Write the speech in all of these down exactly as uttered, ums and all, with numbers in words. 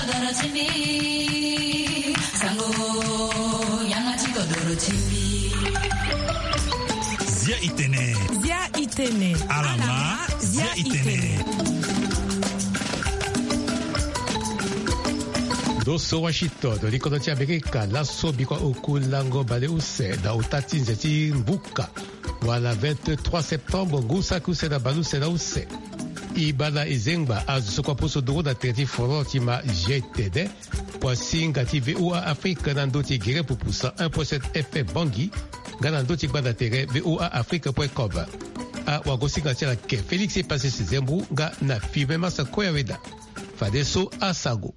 Zia Itene. Zia Itene. Alama. Zia Itene. Doso Washington, likonoti Amerika, lasso biko okulango bale use, da utati nzeti mbuka. Wala vingt-trois septembre, ngusa kuse da baluse da use. Ibala izengba, azusokwa puso duro da treti foro tima G T D. Poasinga ti V O A Afrique nandoti gire pupusa un virgule sept F M Bangi. Ganandoti banda tere V O A Afrique point com. A wagosinga tira ke Félix e passé ses zembu ga na filme masa koyaweda. Fadeso asago.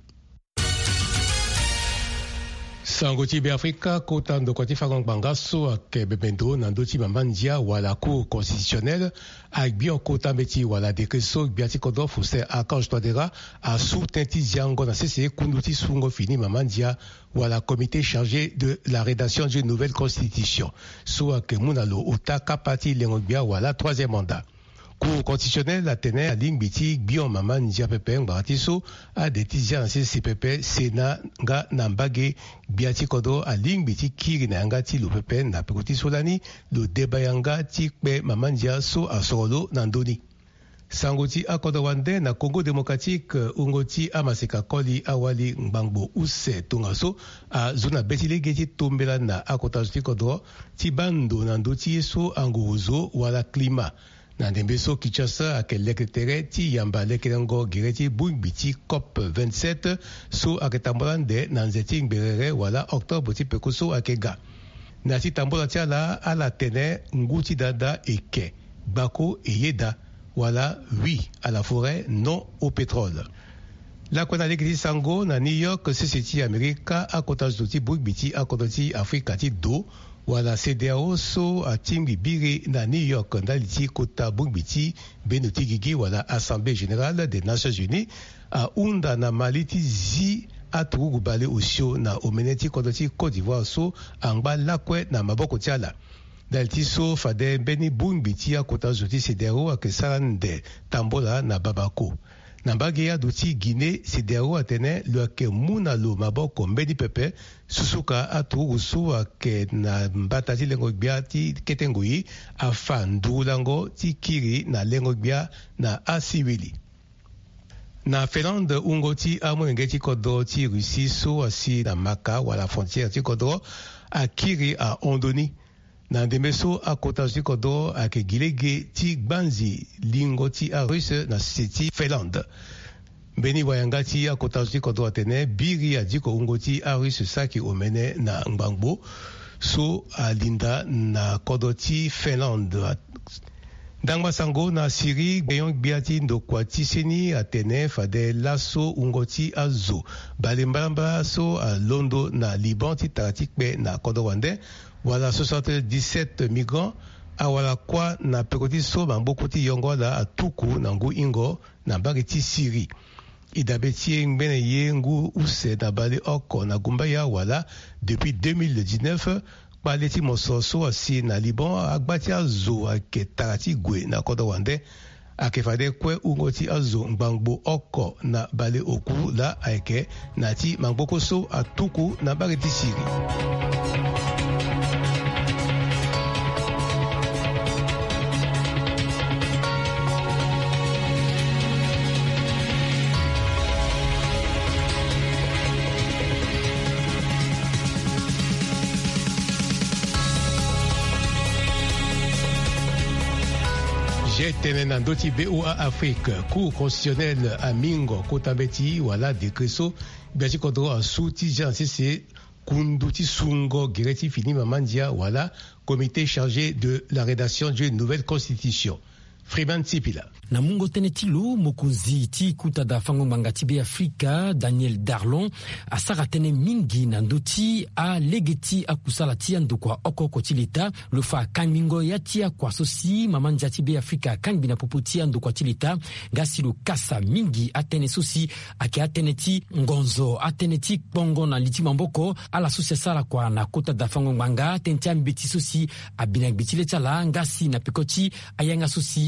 Sango Tibe Afrika, kotando kwa tifakong bangaso ak bebendo nandoti mamandia wala cour constitutionnelle ak bion kota meti wala dekreso biati kodo fuse akanj todera a sous tenti ziango na cc kunduti sungo fini mamandia wala comité chargé de la rédaction d'une nouvelle constitution. So ak munalo uta kapati lengobia wala troisième mandat. Cour constitutionnelle a tenu à ligne biti bion maman ndia pepe ngatiso a detizia na C C P P Sénat nga nambage biati kodo a ligne biti kiri na ngati lo pepe na pekoti solani lo debayanga ti pe maman ndia so a solo nandoni. Sangoti akodo wande na Congo démocratique ungoti amaseka koli awali ngbango use tungaso a zona betile geti tombela na akota kodo ti bando nandoti so anguzo wala climat. Nandembeso Kinshasa ak lektere ti yamba lekerengo gireti buibiti COP vingt-sept so ak tambolande nanzeti ngberere wala octobre ti pekoso akega. Nati tambola ti ala ala tene nguti dada eke bako e yeda wala oui à la forêt, non au pétrole. La kona lekiti sango na New York C C T Amerika akota zoti buibiti akodoti Afrika ti do wala C D A O so a timbi biri na New York ndaliti kota bungbiti benuti gigi wala Assemblée Générale des Nations Unies a unda na maliti zi atugu bale osio na omeneti kodoti Côte d'Ivoire so angba lakwe na maboko tiala. Daliti so fade beni bungbiti a kota zoti C D A O ak sarande tambola na babako. Nambage ya duti Guinée C D A O atene lo ke muna lo maboko mbedi pepe susuka atu usu ke na mbata ti lengo bia ti ketengui afa ndulango ti kiri na lengo bia na asiwili. Na Finlande ungo ti amwenge ti kodo ti Russie so asi na maka wala frontière ti kodo a kiri a Ondoni. Na demeso a kota ti kodo ak gilege ti gbanzi lingo ti a russe na siti Finlande. Beni wayanga ti a kota ti kodo atene biri a diko ungo ti a russe saki omene na ngbangbo so a linda na kodo ti Finlande. Dangma sango na Syrie gayong biati ndokwa ti seni atene fade laso ungo ti azo balembamba so a Londo na Liban ti taratikpe na kodo wande. Wala soixante-dix-sept migrants awala kwa na pekoti so bamboko ti yongo la atuku na ngu ingo na mbagi ti Syrie. Idabeti mbene ye ngu use na bale oko na gumba ya wala depuis deux mille dix-neuf bale ti mososo asi na Liban agbati azo ake tarati gwe na kodo wande akefade kwe ungo ti azo ngbangbo oko na bale oku la ake na ti mamboko so atuku na mbagi ti Syrie. Tene nandoti V O A Afrique, Cour constitutionnelle à Mingo, Kotambeti, wala dekreso, biati kodro a souti jansese, kunduti sungo, gireti fini mamandia, wala, comité chargé de la rédaction d'une nouvelle constitution. Freeman Tsipila. Na mungo tene tilo mokonzi ti kuta da fango mangati be Afrika Daniel Darlon asara tene mingi na ndoti a legeti akusala ti andokwa okoko ti leta le fa kanmingo ya ti akwa sosi mamanja ti be Afrika kanbi na popoti andokwa ti leta gasi lo kasa mingi atene sosi ake atene ti ngonzo atene ti bongo na liti mamboko ala sosi sala kwa na kuta da fango manga tenti ambeti sosi abina biti leta la ngasi na pekoti ayanga sosi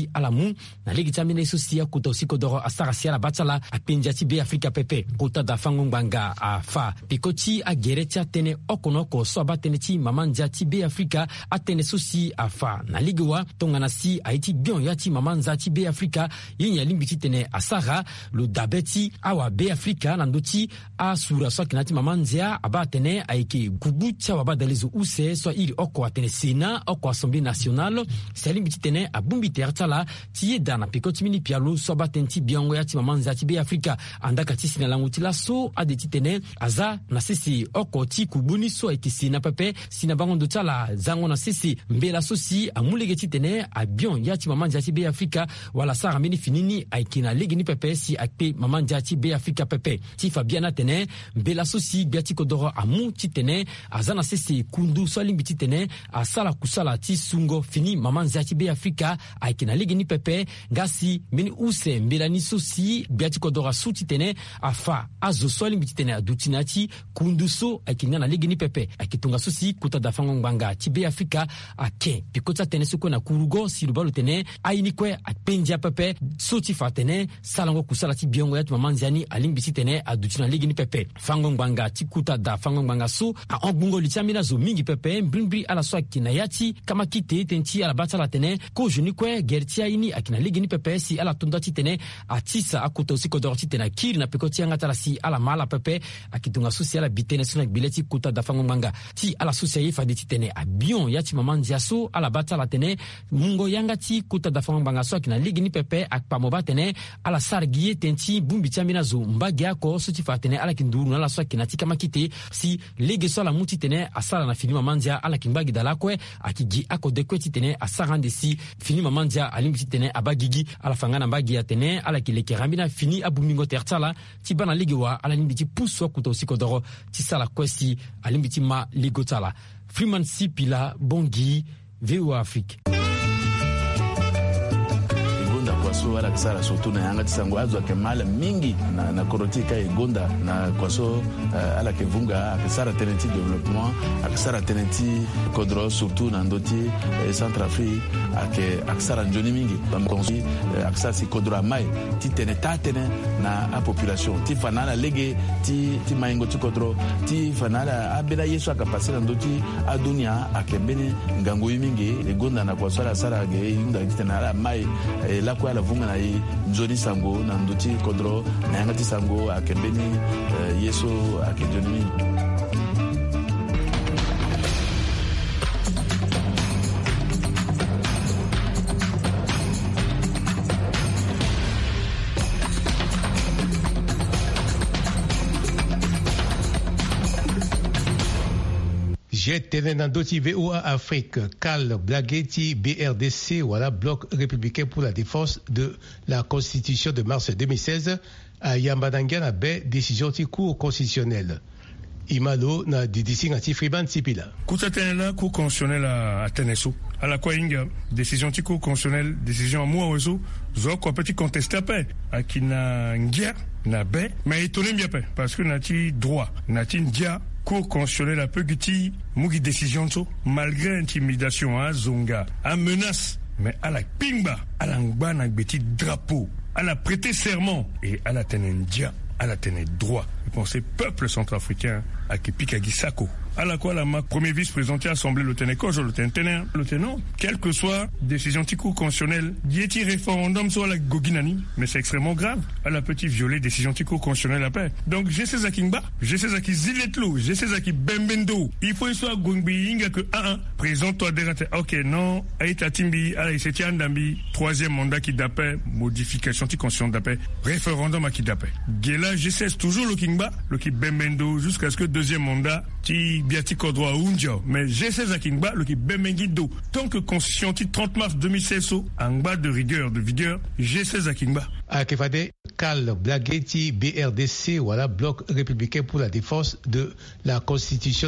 ti alamu na ligi ti amene so si akuta usiko doro asara si ala batala apenja ti be Afrika pepe kota da fango ngbanga a fa piko ti agere ti atene okono ko so abatene ti mamanza ti be Afrika atene so si a fa na ligi wa tongana si aiti bion ya ti mamanza ti be Afrika yinya limbi ti tene asara lo dabeti awa be Afrika na ndoti a sura so kinati mamanza abatene aike gugu ti awa dalizo use so ili oko atene sena oko Assemblée nationale selimbi ti tene abumbi tertala ti yeda na piko ti mini pialo so abatenti biongo ya ti mamanza ti be Afrika andaka ti sina langu ti laso ade ti tene aza na sisi oko ti kubuni so aike sena pepe sina bango ndo tala zango na sisi mbela so si amulege ti tene abion ya ti mamanza ti be Afrika wala sara mini finini aike na legi ni pepe si akpe mamanza ti be Afrika pepe ti Fabiana tene mbela so si biati kodoro amu ti tene aza na sisi kundu so limbi ti tene asala kusala ti sungo fini mamanza ti be Afrika aike na legi ni pepe ngasi mini use mbela ni so si biati kodoro su ti tene afa azo so limbi ti tene adutina ti kundu so aike na legi ni pepe aike tunga so si kuta da fango ngbanga ti be Afrika ake pikota tene so ko na kurugo si lubalo tene aini kwe apenja pepe so ti fa tene salango kusala ti biongo ya ti mamanza ni alimbi ti tene adutina legi ni pepe fango ngbanga ti kuta da fango ngbanga so a ongbungo li ti amina zo mingi pepe mbrimbri ala so akina yati kama kite tenti ala batala tene ko joni kwe gerti aini akina legi ni pepe si ala tonda ti tene atisa akuta usiko dor ti tene kiri na peko ti angata la si ala mala pepe akitunga susi ala bitene suna bileti kuta da fango ngbanga ti ala susi ye fadi ti tene abion yati mamanzia so ala batala tene mungo yanga ti kuta da fango ngbanga so akina legi ni pepe akpa moba tene ala sargiye tenti bumbi ti amina zo mbagi ako so ti fa tene ala kinduru na la so akina ti kama kite si legi so ala muti tene asala na fini mamanzia ala kimbagi dala kwe akigi ako dekwe ti tene asara ndesi fini mamanzia alimbi ti tene abagigi ala fangana mbagi ya tene ala kileke rambina fini abumingo tertala ti bana legi wa ala limbi ti puso kuta usiko doro ti sala kwesi alimbi ti ma ligotala Freeman Sipila Bongi V O A Afrique. So ala kisara surtout na yanga tisango azo ke mala mingi na, na korotika egonda na kwaso uh, ala ke vunga akisara tenenti développement akisara tenenti kodro surtout na ndoti eh, Centrafrique ake akisara njoni mingi bamkonsi eh, akisara si kodro mai ti tene tatene na a population ti fanala lege ti ti maingo ti kodro ti fanala abela yeso akapasi na ndoti adunia akembene ngango mingi egonda na kwaso ala sara ge yunda ti tene ala mai eh, la kwa la vunga na ye nzoni sango na ndoti kodro na yanga ti sango akembeni uh, yeso akenjoni mingi. J'étais dans d'autres V O A Afrique, Karl Blageti, B R D C, voilà, Bloc républicain pour la défense de la Constitution de mars deux mille seize, à Yambadangan, à baie décision du cours constitutionnel. Imalo, na didisi ngati Freeman Sipila. Kutatena, cours constitutionnel à Tenesu. À la Kwainga, décision du cours constitutionnel, décision à moi, oiseau, zo, quoi petit contesté à paix, à qui n'a n'gia, n'a baie, mais étonné bien paix, parce que n'a-t-il droit, n'a-t-il n'gia, cour constitutionnel a peu guti mugi décision so malgré intimidation à zonga à menace mais à la pingba à l'angba na petit drapeau à la prêter serment et à la tenendia à la tenir droit et penser peuple centrafricain à Kipikagi Sako à la quoi la ma premier vice-président de l'Assemblée le tenait quoi je le tenais le tenant quelle que soit décision tico constitutionnelle diéti référendum soit la goginani mais c'est extrêmement grave à la petite violer décision tico constitutionnelle après donc j'ai ces akimba j'ai ces aki ziletlo j'ai ces aki bembendo il faut soit gongbi inga que un un présente toi derate ok non aïta timbi ala c'est tiandambi troisième mandat qui d'appel modification tico constitution d'appel référendum à qui d'appel gela j'ai ces toujours le kingba le qui bembendo jusqu'à ce que deuxième mandat ti biati kodwa unjo mais G seize à Kingba le qui bemengido tant que constitution ti trente mars deux mille seize en bas de rigueur de vigueur G seize à Kingba à Kefade Karl Blageti B R D C voilà Bloc républicain pour la défense de la Constitution.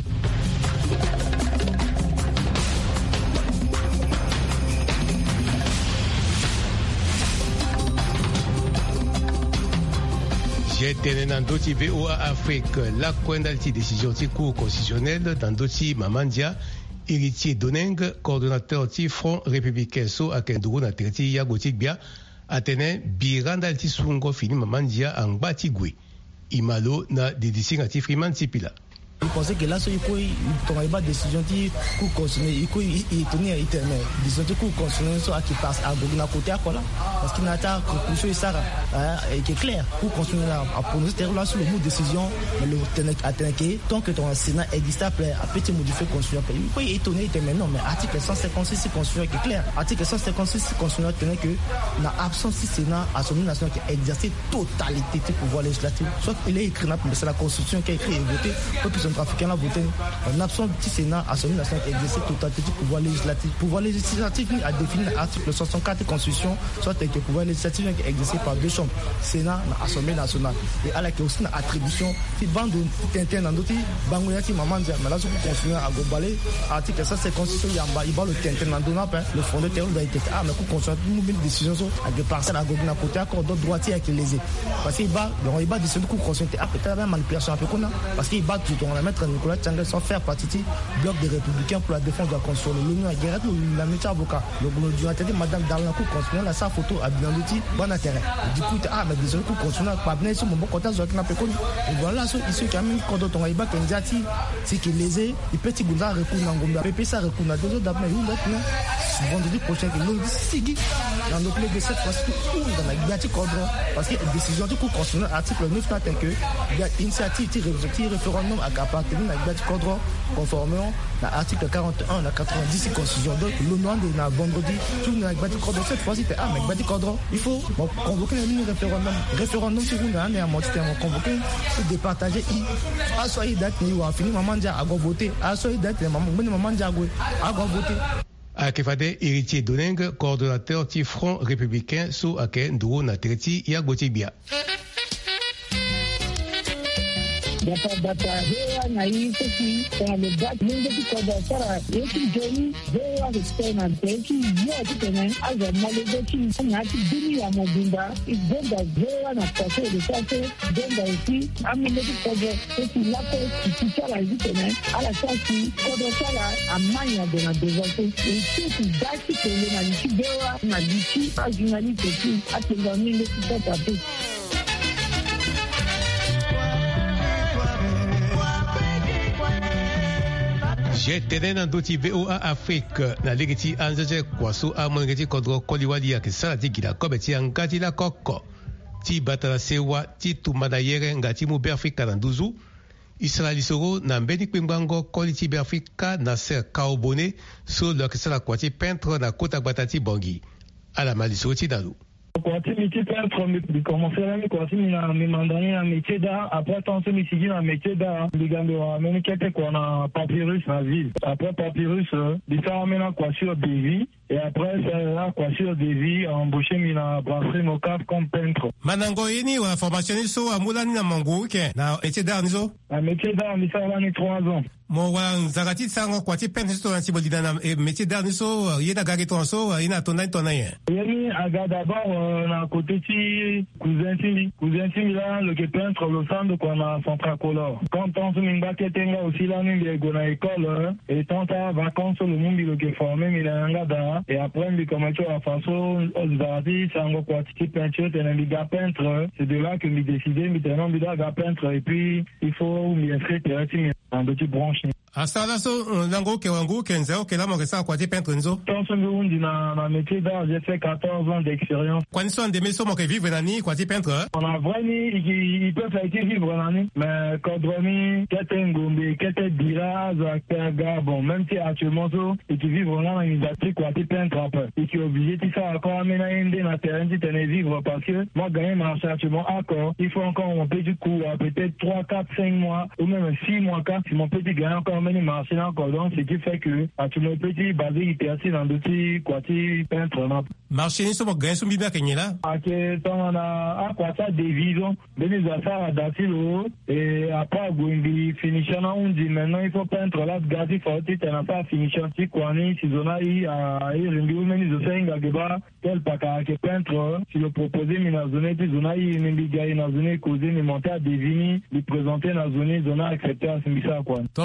J'étais dans d'autres V O A Afrique, la quindalti décision du cours constitutionnel dans d'autres Mamandia, Héritier Doneng, coordonnateur du Front républicain so à Kenduru na terti ya Gotikbia, atene biranda ti sungo fini mamandia en Batigwe. Imalo na décision à Tifriman Tipila. Il pensait que là, il n'y a pas de décision qui continue, il tenait à éternel. Décision qui continue, soit qui passe à Gogna côté à quoi là. Parce qu'il n'a pas conclusion et ça, et qui est clair. Pour continuer à prononcer là sur le mot décision, mais le atteindre tant que ton Sénat existe après, à petit modifier constitution. Il peut y étonner éternel, non, mais article cent cinquante-six constitution qui est clair. Article cent cinquante-six constitution tenait que la absence du Sénat à son national qui exerce totalité du pouvoir législatif. Soit il est écrit, mais c'est la constitution qui est écrite et votée. Africain a voté en absence du Sénat à l'Assemblée nationale qui exerce totalité du pouvoir législatif. Le pouvoir législatif a défini l'article soixante-quatre de la Constitution, soit que le pouvoir législatif est exercé par deux chambres, Sénat et l'Assemblée nationale. Et à la qui aussi une attribution, qui bande de Tintin dans d'autres, Bangoyati Maman, mais là, je peux continuer à gobaler, article ça, c'est Constitution, il va le Tintin dans d'autres, le fond de terre, il va être, ah, mais pour continuer à une décision, avec des parcelles à Gogna côté, encore d'autres droitiers avec les lésés. Parce qu'il va, il va décider de continuer à peut-être la manipulation un peu qu'on a, parce qu'il va tout le temps la mettre Nicolas Tchangel sans faire partie du bloc des Républicains pour la défense de la Constitution. L'Union a guéri la métier avocat. Le gouvernement a dit Madame Darlan Kou continue là sa photo à bien l'outil bon intérêt. Du coup ah mais désolé Kou continue pas bien sur mon bon contact sur la pécone. Et voilà ceux ici qui a même quand on a iba Kendiati c'est qu'il les est il petit gounda recours na ngomba. P P ça recours na deux autres d'après une autre non. Vendredi prochain que l'on sigi dans nos clés de cette fois dans la Gati Cordon parce que décision du coup continue article neuf n'a que il y a initiative qui référendum à appartenir à Gati Cordon conformément à l'article quarante et un à quatre-vingt-dix constitution. Donc le nom de la vendredi tout na Gati Cordon cette fois c'était ah mais Gati Cordon il faut bon, convoquer un référendum référendum sur une année à moitié convoquer et départager à soyez date ni wa fini maman dia à voter à soyez date maman maman dia à voter. Akefade Héritier Doneng, coordonnateur du Front républicain sous Aken Ndou na Tereti ya Gotibia. Data data hewa na hii sisi kwa mebaki mungu tukoda sara yeki joni hewa kutena teki yote tena aza malegochi ngati dini ya mobimba igonda hewa na pase de pase donda ici amene tukoda teki lapo kitala tena ala sasi kodo sala amanya de na devote ici dati kele na nchi hewa na dichi ajunali teki atengani le tutata pe. J'ai tenu dans d'autres V O A Afrique, na legiti anzaje kwaso amonegeti kodro koliwali ya kisala tikila kobeti angati la koko. Ti batala sewa ti tumana yere ngati mu Afrika na nduzu. Israeli soro na mbeni kwimbango koliti be Afrika na ser kaobone so lo kisala kwati peintre na kota batati bongi. Ala maliso ti dalu. Quand tu métier peintre, j'ai commencé à me quoi, mi mandané un métier d'art. Après, tant que je suis un métier d'art, les gars, on a quelqu'un qu'on a papyrus dans la ville. Après papyrus, ils sont amenés quoi sur des vies. Et après, c'est là quoi sur des vies, embauché mi na brasserie Mocaf comme peintre. Manango yini wa formation so amulani na mango ke na métier d'art nizo. Un métier d'art, mi ça là ni trois ans. Mo wa zagati sango kwa ti peintre so anti bolida na métier d'art nizo yeda gageto so ina tonai tonai. Yeni aga d'abord na côté ti cousin ti cousin ti là le peintre le centre qu'on a central color. Quand on se minga ketenga aussi là ni go na école et tant à vacances le monde le que formé mi na ngada et après mi commencé à façon aux artistes sango kwa ti peinture et mi ga peintre c'est de là que mi décidé mi tenant mi ga peintre et puis il faut mi inscrire ti en petit branche. Asala so nango ke wangu kenza ke la mo kesa kwa ti peintre nzo. Tant que on na na métier d'art j'ai fait quatorze ans d'expérience. Quand sont des maisons que vivre nani kwa ti peintre? On a vraiment ils peuvent faire vivre nani mais quand vraiment quelqu'un gombe quelqu'un dira za bon même si actuellement so et qui vivre là dans une industrie quoi ti peintre après et qui est obligé de ça encore aménager dans terrain de tenir vivre parce que moi gagner marché actuellement encore il faut encore un peu du coup peut-être trois quatre cinq mois ou même six mois car si mon petit gagne encore même marché encore donc ce qui fait que actuellement petit basé il était assis dans deux petits quoi ti peintre là marché ni so mo gagne so biba kenyela ake ton na akwata division beni za ça d'asilo et après goundi finition on dit maintenant il faut peindre là gazi forti t'as pas finition ti kwani si zona i a i ringi meni zo senga geba tel paka ke peintre si le proposer mi na zone ti zona i ni bigai na zone causer ni monter à devini lui présenter na zone zona accepter à ça quoi toi mon mou de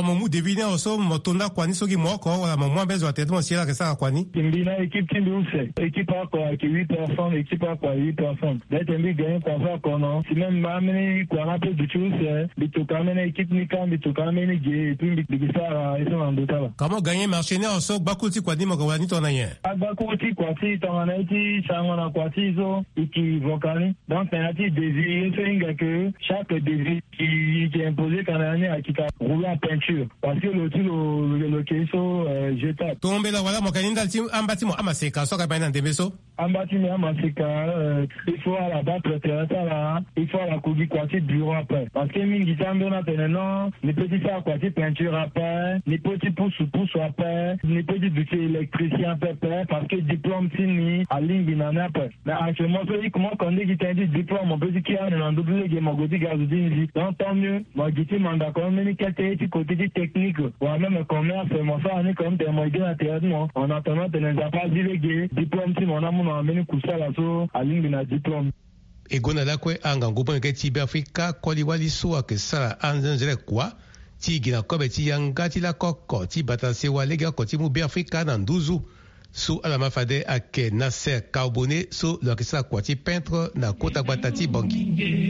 deviner oso motonda kwani soki moko wala mwa bezo atetmo sila kesa kwani Mbina équipe qui nous fait équipe à quoi qui huit personnes équipe à quoi huit personnes d'être mbi gagner quoi ça kono si même mameni quoi na peu du tout c'est bituka mena équipe ni kan bituka mena ge puis bikisa ils sont en total. Comment gagner marché ne oso bakuti kwani moko wani tona yen bakuti kwati tona iti sangona kwati zo iki vocali donc penalty désir c'est que chaque désir qui qui est imposé quand on est à qui rouler en peinture parce que le le le le keso jeta tombe la wala mokaninda tim ambati mo amaseka soka bana ndemeso ambati mo amaseka il faut à la battre là il faut à la courir kwati bureau après parce que mingi tambe na teneno ni petit ça kwati peinture après ni petit pouce pouce après ni petit budget électricien après parce que diplôme fini à ligne binana après mais actuellement c'est comment quand dit qu'il dit diplôme on peut dire qu'il y a un double game on dit gazodine donc tant mieux moi dit manda comme mais quel était côté technique ou même commerce moi ça on est comme des moyens intérieurement en attendant de ne pas déléguer diplôme si mon amour a mené coucher là so à ligne bina diplôme egona lakwe anga ngupo ngeti be Afrika kwali wali so akesala anzenzere kwa ti gina kobe ti yangati la koko ti batanse walega ko ti mu be Afrika na nduzu so ala mafade ake Nasser Carbonné so lo akesala kwa ti peintre na kota batati banki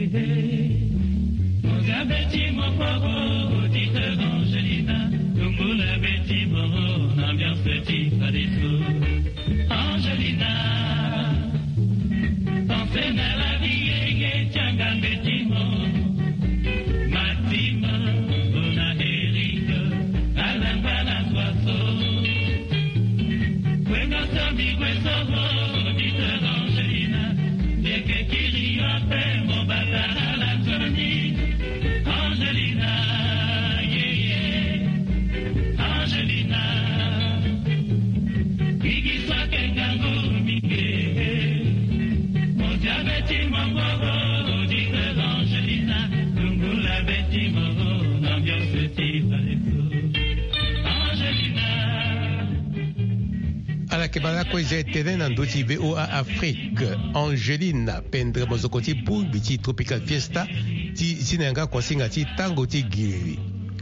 Kebala ko jetene na ndoti V O A Afrique Angeline pendre mozokoti pour biti tropical fiesta ti sinanga kwa singa ti tango ti giri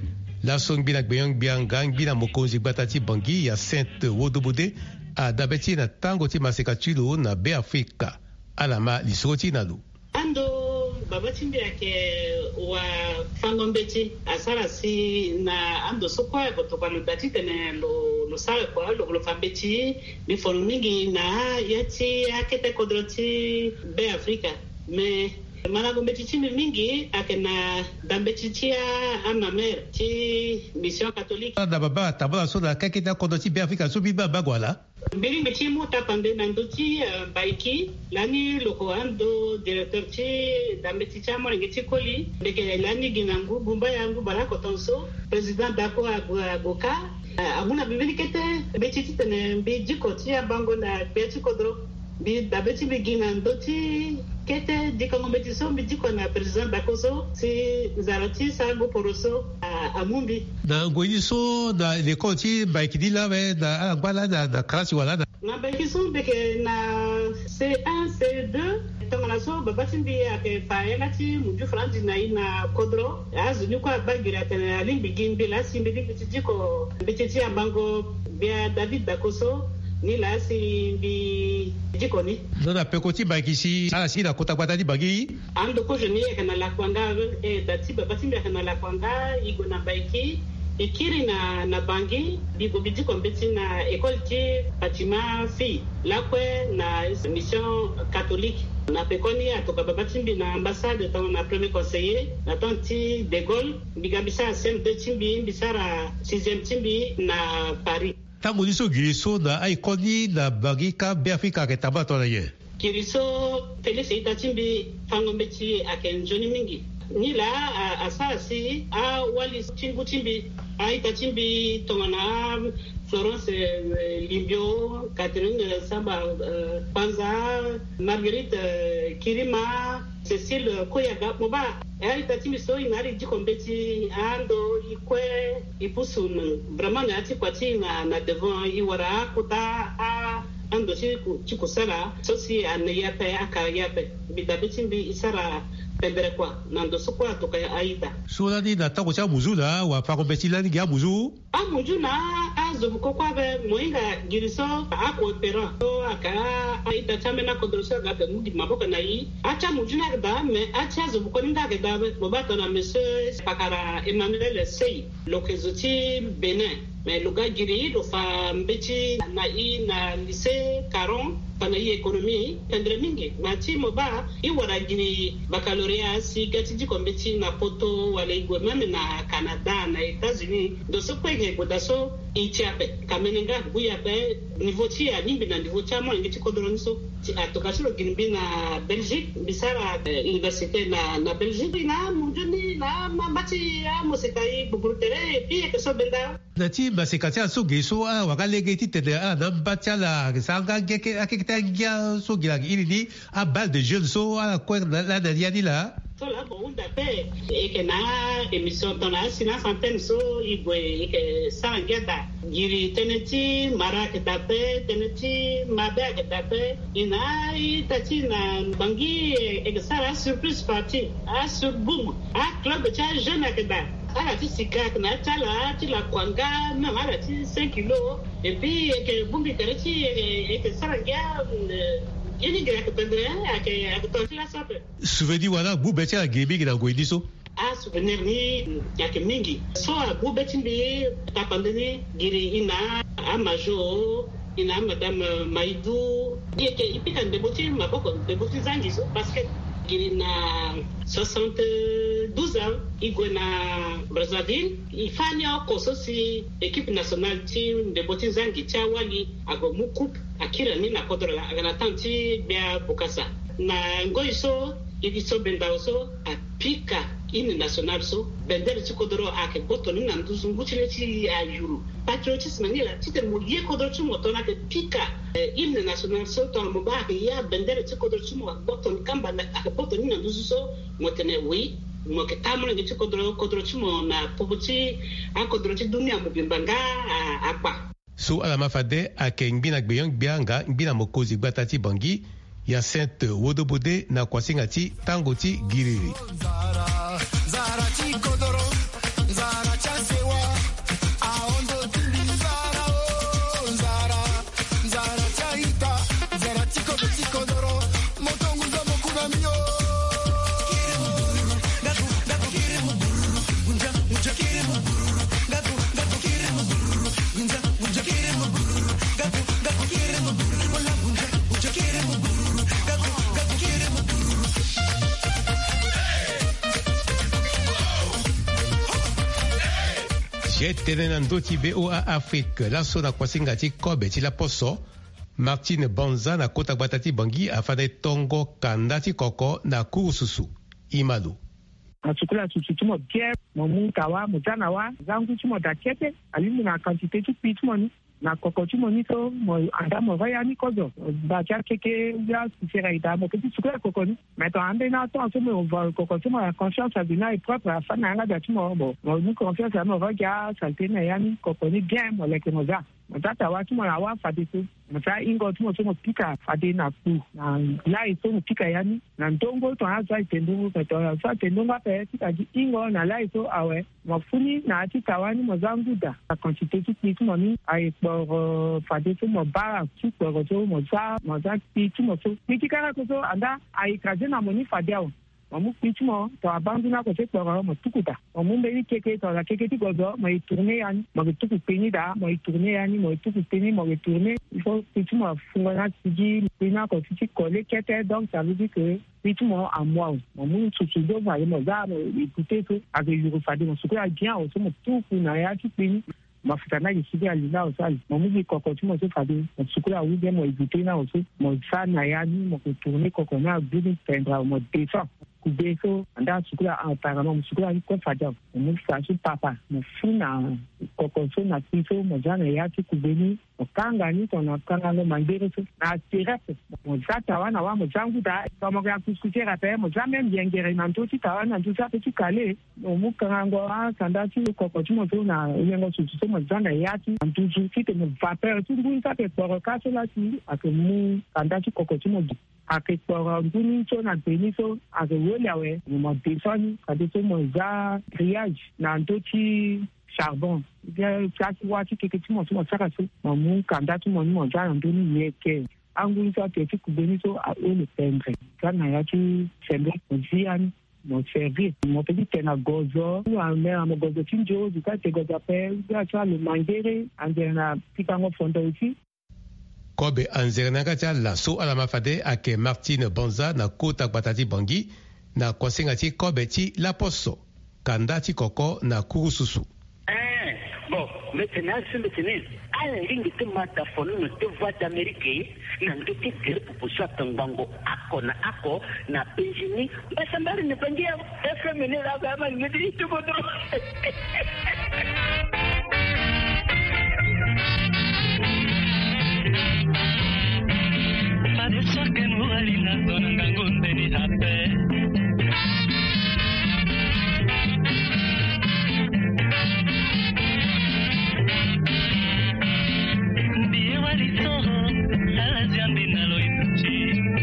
la song bina gbeyon biangang bina mokonzi batati bangi ya Sainte Wodobude a dabeti na tango ti maseka chulo na be Afrika alama lisoti na lu ando babati mbiake wa fangombeti asara si na ando sokwa kutoka lubati tene lo lo sala kwa lo lo fambeti mi formingi na yati akete kodroti be Afrika me mana gombeti chimi mingi akena dambeti tia amamer ti mission catholique da baba tabala so da kaketa kodroti be Afrika so bi baba gwala mbiri meti muta pande nanduti baiki lani loko ando directeur ti dambeti cha mo ngeti koli ndeke lani ginangu bumba yangu balako tonso president dako agoka amuna bibili kete beti tene bi jikoti abango na beti kodro bi dabeti bigina ndoti kete dikongo beti so bi diko na president bakoso si zaroti sago poroso amumbi da goyi so da le koti baiki dila we da gbala da da klasi wala da na baiki so beke na C un C deux tongana so babati bi ake faelati muju franji na ina kodro azuni kwa bagira tene aling bigin bila simbi beti diko beti ti abango bia David Bakoso ni la si bi jikoni do da pekoti bakisi ala si da kota kwata di bagi ando ko jeni e kana la kwanga e dati babati bi kana la kwanga igo na baiki ikiri na na bangi bigo bidi kompeti na école ti Fatima fi lakwe na mission catholique na pekoni atoka babatimbi na ambassade to na premier conseiller na tanti de Gaulle bigabisa C M deux timbi bisara sixième timbi na Paris tango liso giriso da ai koni da bagika be Afrika ke tabato na ye giriso Félix Itatimbi fangombeti akenjoni mingi ni la asasi a wali chingu timbi a Itatimbi tongana Florence Limbio, Catherine Samba Panza, Marguerite Kirima, Cécile Koyaga Moba. Elle est attime so inari di kompeti ando ikwe ipusun vraiment na ati kwati na na devant iwara kuta a ando si chiko sara so si anaya pe aka ya pe bidabiti bi isara pedre kwa nando so kwa to kaya aida sura ni na ta ko cha muzula wa fa ko betila ni ga muzu a muju na azo ko kwa be moinga giriso a ko pera to aka aida chamena ko droso ga be mudi maboka na yi acha muju na ga me acha zo ko ninga ga ba bo ba to na monsieur pakara Emmanuel Sei lokezoti Benin mais le gars giri do fa mbeti na i na lycée Caron pana i économie tendre mingi mati moba i wara giri baccalauréat si gati di kombeti na poto wala igwe meme na Canada na États-Unis do so kwege godaso i tiape kamenenga buya pe niveau ti ya nimbi na niveau ti mo ngiti kodron so ti atokasiro giri na Belgique bisara université na na Belgique na munduni na mati ya mosekai bubutere pi ke so benda nati basikatia so geso a wakalege ti tede a na batala sanga geke akita gya so gila ili a bal de jeunes so a ko la de yani la so la bon da pe e ke na émission dans la sina centaine so igwe e ke sangeda giri teneti mara ke tape teneti mabe ke tape ina itati na bangi e ke sara surprise party a sur boom a club cha jeune ke da ala ti sika na chala ti la kwanga na ala ti cinq kilos et puis que bumbi kareti et que saranga ini gira ke pendre ake ake to la sape souvenir wala bu beti a gebi gina goidi so a souvenir ni yake mingi so bu beti ndi ta pandeni giri ina a majo ina madame Maidou yake ipika ndeboti maboko ndeboti zangi so basket giri na soixante-douze ans igwe na Brazzaville ifanya koso si équipe nationale ti ndeboti zangi cha wali ago mukup akira ni na kodrola agana tanti bia bukasa na ngoiso idiso bendaoso apika ini national so bendere ti kodro ake boto ni nandu zunguchile ti ayuru patriotisme ni la ti te mo ye kodro ti mo to na ke pika ini national so to mo ba ke ya bendere ti kodro ti mo boto ni kamba na ake boto ni nandu so mo tene wi mo ke tamro ngi ti kodro kodro ti mo na pobuti a kodro ti dunia mo bimbanga apa so ala mafade ake ngbina gbeyang bianga ngbina mokozi gbatati bangi ya Sainte Wodobode na kwasinga ti tango ti giriri zara ti kodoro zara chasewa aondo tindi zara o zara zara chaita zara ti kodoro ti kodoro motongu za mokuna mio kire mbururu gaku gaku kire mbururu unja unja kire mbururu gaku gaku kire mbururu unja unja kire mbururu gaku gaku kire mbururu wala unja unja kire mbururu Tenenando ti B O A Afrique la so na kwasinga ti kobe ti la poso Martine Bonza na kota batati bangi afade tongo kanda ti koko na kususu Imalo atukula tutumo bien mo munkawa mutana wa zangu tumo dakete alimu na quantité tu pitmo ni na koko tumo ni to mo anda mo vaya ni kozo ba cha keke ya sifera ida mo kiti tukula koko ni mais to ande na to so mo va koko tumo la conscience abina est propre à fana nga tumo mo mo ni confiance à mo va ya salte na ya ni koko ni bien mo leke mo za tata wa tumo la wa fadisu mata ingo tumo tumo pika fade na ku na la ito mo pika yani na ndongo to aza itendungu to aza tendunga pe tika di ingo na la ito awe mafuni na ati tawani mo zanguda la quantité tu piki mo ni ai por fade tu mo bara tu por to mo za mo za pi tu mo so piki kara ko so anda ai kaje na mo ni fade awo mo piki mo to abandona ko se por mo tukuta mo mbeli keke to la keke ti gozo mo tourner yani mo tuku peni da mo tourner yani mo tuku peni mo tourner il faut piki mo fungana tigi pena ko ti coller kete donc ça veut dire que piki mo à moi mo mo tutu do va mo za mo écouter que avec le fade mo suko bien o so mo tuku na ya ti peni mafuta na yisidi alina osali mo mugi koko ti mo se fade mo suko ya wi bien mo écouter na o so mo sa na ya ni mo tourner koko na bien pendra mo défend kubeso anda sukula apparemment sukula ko faja mu fasu papa mu funa kokoso na tiso mo jana yati kubeni okanga ni tona kanga no mangere so na tirape mo zata wana wa mo jangu da kama ya kusikera pe mo jamais biengere na ntoti tawana ntusa pe tukale mu kanga ngo a sanda ti kokoso mo so na yengo su so mo jana yati ntusu kite mo vapeur tu ngu sa pe por kaso la ti akemu kanda ti kokoso mo akekpɔrɔ nduniso na gbeniso akewoliawe mo desɔni kadeso mo za grillage na ndoti charbon bia kasi wati keke ti mo mo saka so mo mu kanda ti mo ni mo za nduni yeke anguliso te ti kubeniso a ole pendre kana ya ti sembe mo ziani mo servi mo pedi tena gozo wa me amo gozo ti njo zuka te gozo pe bia cha le mangere angena pikango fondo uti kobe anzernanga tia laso ala mafade ake Martine Bonza na kota batati bangi na kwasenga ti kobe ti laposo kanda ti koko na kurususu. Eh, bon, maintenant c'est maintenant. Ala ringi te mata fono no te voix d'Amérique na ndoti te pour ça tangango ako na ako na penjini basambari ne pangia F M ne la gama ngidi to bodo. Adesso che nuolina dona gangunde di hape Die wali soho ala jambina lo ituchi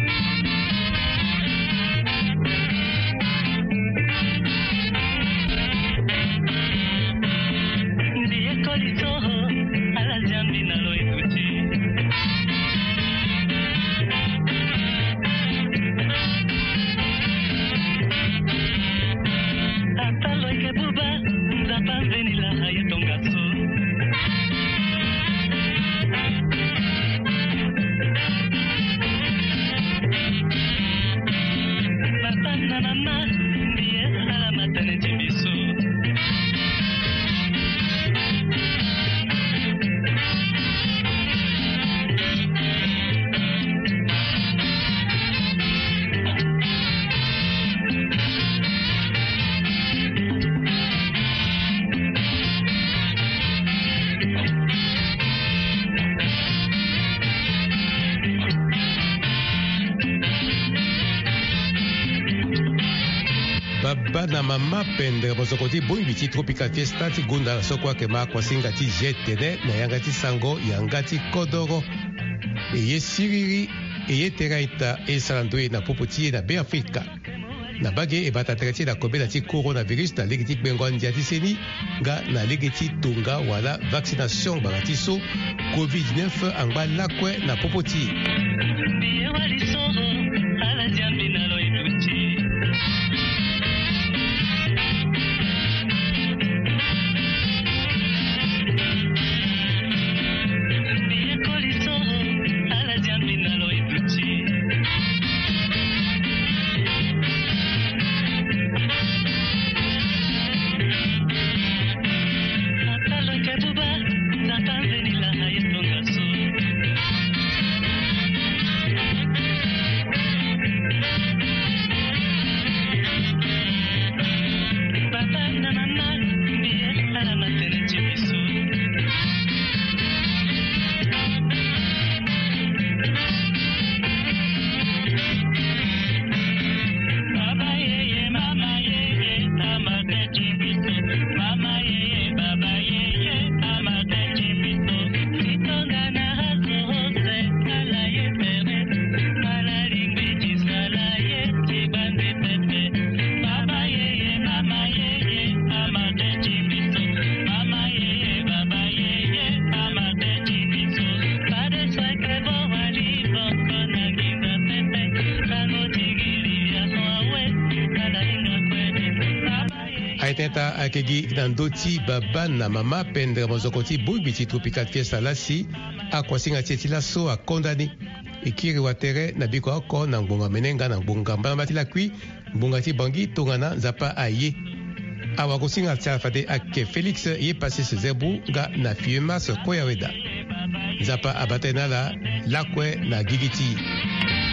Die koli soho ala jambina lo ituchi baba na mama pendre bozoko ti bongi ti tropical fiesta ti gunda la soko ayeke ma akuasinga ti je tene na yanga ti sango yanga ti kodoro e ye siriri e ye tere aita e sara ndoe na popo ti ye na beafrika na bage e bata tere ti na kobela ti coronavirus na lege ti kpengo andia ti seni nga na lege ti tonga wala vaccination gbanga ti so covid dix-neuf angba lakue na popo ti aitenta akegi na ndoti baba na mama pendre mozoko ti bongi ti tropical fiesta lasi akuasinga ti e ti laso akondani e kiri watere na biko oko na ngbonga menenga na ngbonga mbala ti lakui ngbonga ti bangi tongana nzapa aye awa kusinga ti alfade ake Félix ye pase se zebu nga na fiema se koya weda nzapa abate na la lakue na gigi ti